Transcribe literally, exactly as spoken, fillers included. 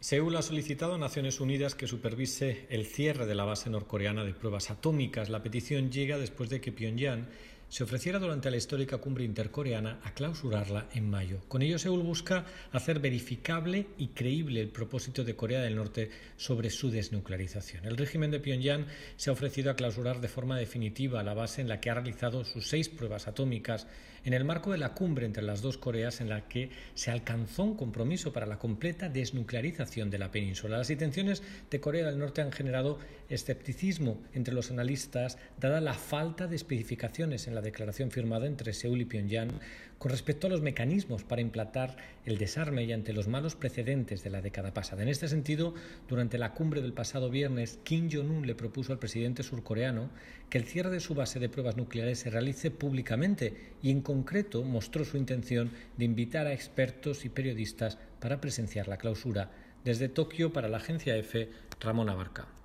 Seúl ha solicitado a Naciones Unidas que supervise el cierre de la base norcoreana de pruebas atómicas. La petición llega después de que Pyongyang se ofreciera durante la histórica cumbre intercoreana a clausurarla en mayo. Con ello, Seúl busca hacer verificable y creíble el propósito de Corea del Norte sobre su desnuclearización. El régimen de Pyongyang se ha ofrecido a clausurar de forma definitiva la base en la que ha realizado sus seis pruebas atómicas en el marco de la cumbre entre las dos Coreas, en la que se alcanzó un compromiso para la completa desnuclearización de la península. Las intenciones de Corea del Norte han generado escepticismo entre los analistas, dada la falta de especificaciones en la declaración firmada entre Seúl y Pyongyang con respecto a los mecanismos para implantar el desarme y ante los malos precedentes de la década pasada. En este sentido, durante la cumbre del pasado viernes, Kim Jong-un le propuso al presidente surcoreano que el cierre de su base de pruebas nucleares se realice públicamente y, en concreto, mostró su intención de invitar a expertos y periodistas para presenciar la clausura. Desde Tokio, para la agencia EFE, Ramón Abarca.